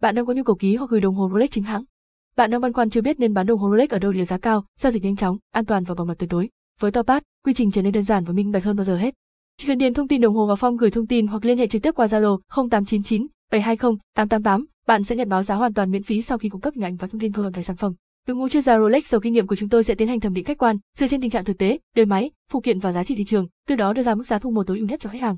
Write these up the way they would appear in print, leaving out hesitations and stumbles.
Bạn đang có nhu cầu ký hoặc gửi đồng hồ Rolex chính hãng. Bạn đang băn khoăn chưa biết nên bán đồng hồ Rolex ở đâu để giá cao, giao dịch nhanh chóng, an toàn và bảo mật tuyệt đối. Với Topaz, quy trình trở nên đơn giản và minh bạch hơn bao giờ hết. Chỉ cần điền thông tin đồng hồ vào form gửi thông tin hoặc liên hệ trực tiếp qua Zalo 0899 720 888, bạn sẽ nhận báo giá hoàn toàn miễn phí sau khi cung cấp hình ảnh và thông tin phù hợp về sản phẩm. Đội ngũ chuyên gia Rolex giàu kinh nghiệm của chúng tôi sẽ tiến hành thẩm định khách quan, dựa trên tình trạng thực tế, đời máy, phụ kiện và giá trị thị trường, từ đó đưa ra mức giá thu mua tối ưu nhất cho khách hàng.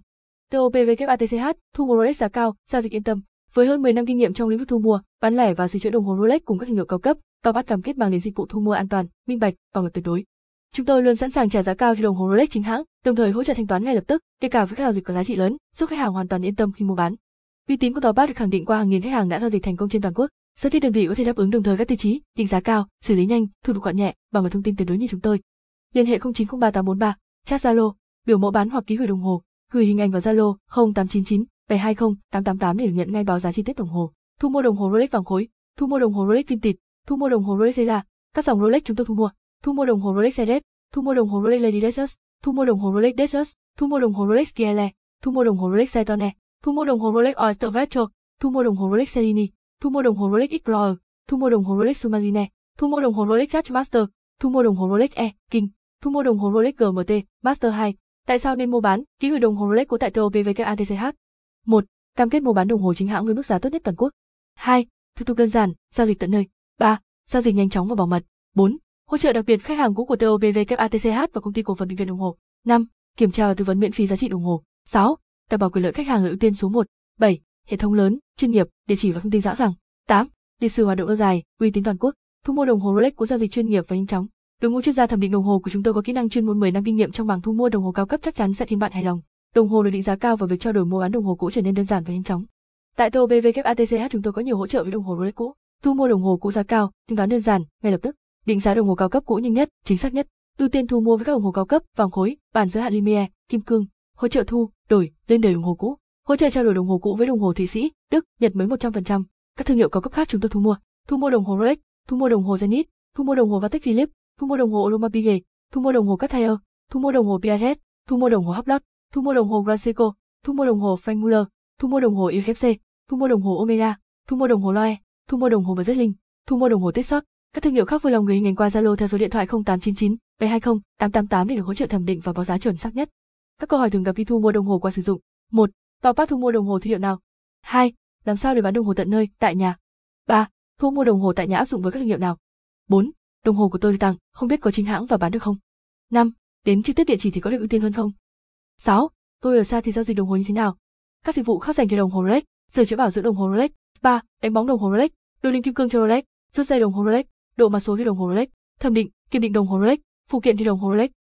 TOPWATCH, thu mua Rolex giá cao, giao dịch yên tâm. Với hơn 10 năm kinh nghiệm trong lĩnh vực thu mua, bán lẻ và sửa chữa đồng hồ Rolex cùng các thương hiệu cao cấp, Topaz cam kết mang đến dịch vụ thu mua an toàn, minh bạch, bảo mật tuyệt đối. Chúng tôi luôn sẵn sàng trả giá cao cho đồng hồ Rolex chính hãng, đồng thời hỗ trợ thanh toán ngay lập tức, kể cả với các giao dịch có giá trị lớn, giúp khách hàng hoàn toàn yên tâm khi mua bán. Uy tín của Topaz được khẳng định qua hàng nghìn khách hàng đã giao dịch thành công trên toàn quốc. Rất ít đơn vị có thể đáp ứng đồng thời các tiêu chí, định giá cao, xử lý nhanh, thủ tục gọn nhẹ, bảo mật thông tin tuyệt đối như chúng tôi. Liên hệ 09038343, chat Zalo, biểu mẫu bán hoặc ký gửi đồng hồ, gửi hình ảnh vào Zalo 0899 720 888 để được nhận ngay báo giá chi tiết đồng hồ. Thu mua đồng hồ Rolex vàng khối, thu mua đồng hồ Rolex vintage, thu mua đồng hồ Rolex Zeta, các dòng Rolex chúng tôi thu mua đồng hồ Rolex Series, thu mua đồng hồ Rolex Lady Lexus, thu mua đồng hồ Rolex Lexus, thu mua đồng hồ Rolex Kiele, thu mua đồng hồ Rolex Daytona, thu mua đồng hồ Rolex Oyster Retro, thu mua đồng hồ Rolex Cellini, thu mua đồng hồ Rolex Explorer, thu mua đồng hồ Rolex Submarine, thu mua đồng hồ Rolex Chargemaster, thu mua đồng hồ Rolex E King, thu mua đồng hồ Rolex GMT Master 2. Tại sao nên mua bán, ký gửi đồng hồ Rolex của tại TOPWATCH? 1. Cam kết mua bán đồng hồ chính hãng với mức giá tốt nhất toàn quốc. 2. Thủ tục đơn giản, giao dịch tận nơi. 3. Giao dịch nhanh chóng và bảo mật. 4. Hỗ trợ đặc biệt khách hàng cũ của TOPWATCH và công ty cổ phần Bệnh viện đồng hồ. 5. Kiểm tra và tư vấn miễn phí giá trị đồng hồ. 6. Đảm bảo quyền lợi khách hàng là ưu tiên số 1. 7. Hệ thống lớn, chuyên nghiệp, địa chỉ và thông tin rõ ràng. 8. Lịch sử hoạt động lâu dài, uy tín toàn quốc. Thu mua đồng hồ Rolex của giao dịch chuyên nghiệp và nhanh chóng. Đội ngũ chuyên gia thẩm định đồng hồ của chúng tôi có kỹ năng chuyên môn 10 năm kinh nghiệm trong mảng thu mua đồng hồ cao cấp, chắc chắn sẽ khiến bạn hài lòng. Đồng hồ được định giá cao và việc trao đổi mua bán đồng hồ cũ trở nên đơn giản và nhanh chóng. Tại TOPWATCH chúng tôi có nhiều hỗ trợ với đồng hồ Rolex cũ. Thu mua đồng hồ cũ giá cao, thanh toán đơn giản, ngay lập tức. Định giá đồng hồ cao cấp cũ nhanh nhất, chính xác nhất. Ưu tiên thu mua với các đồng hồ cao cấp, vàng khối, bản giới hạn Lumière, kim cương. Hỗ trợ thu, đổi, lên đời đồng hồ cũ. Hỗ trợ trao đổi đồng hồ cũ với đồng hồ Thụy Sĩ, Đức, Nhật mới 100%. Các thương hiệu cao cấp khác chúng tôi thu mua. Thu mua đồng hồ Rolex, thu mua đồng hồ Zenith, thu mua đồng hồ Patek Philippe, thu mua đồng hồ Audemars Piguet, thu mua đồng hồ Cartier, thu mua đồng hồ Piaget, thu mua đồng hồ Hublot, thu mua đồng hồ Grand Seiko, thu mua đồng hồ Franck Muller, thu mua đồng hồ UFC, thu mua đồng hồ Omega, thu mua đồng hồ Loewe, thu mua đồng hồ Breitling, thu mua đồng hồ Tissot. Các thương hiệu khác vui lòng gửi hình ảnh qua Zalo theo số điện thoại 0899 720 888 để được hỗ trợ thẩm định và báo giá chuẩn xác nhất. Các câu hỏi thường gặp khi thu mua đồng hồ qua sử dụng. 1. Topaz thu mua đồng hồ thương hiệu nào? 2. Làm sao để bán đồng hồ tận nơi, tại nhà? 3. Thu mua đồng hồ tại nhà áp dụng với các thương hiệu nào? 4. Đồng hồ của tôi được tặng, không biết có chính hãng và bán được không? 5. Đến trực tiếp địa chỉ thì có được ưu tiên hơn không? 6. Tôi ở xa thì giao dịch đồng hồ như thế nào? Các dịch vụ khác dành cho đồng hồ Rolex, sửa chữa bảo dưỡng đồng hồ Rolex, spa, đánh bóng đồng hồ Rolex, đôi linh kim cương cho Rolex, rút dây đồng hồ Rolex, độ mã số cho đồng hồ Rolex, thẩm định, kiểm định đồng hồ Rolex, phụ kiện thì đồng hồ Rolex,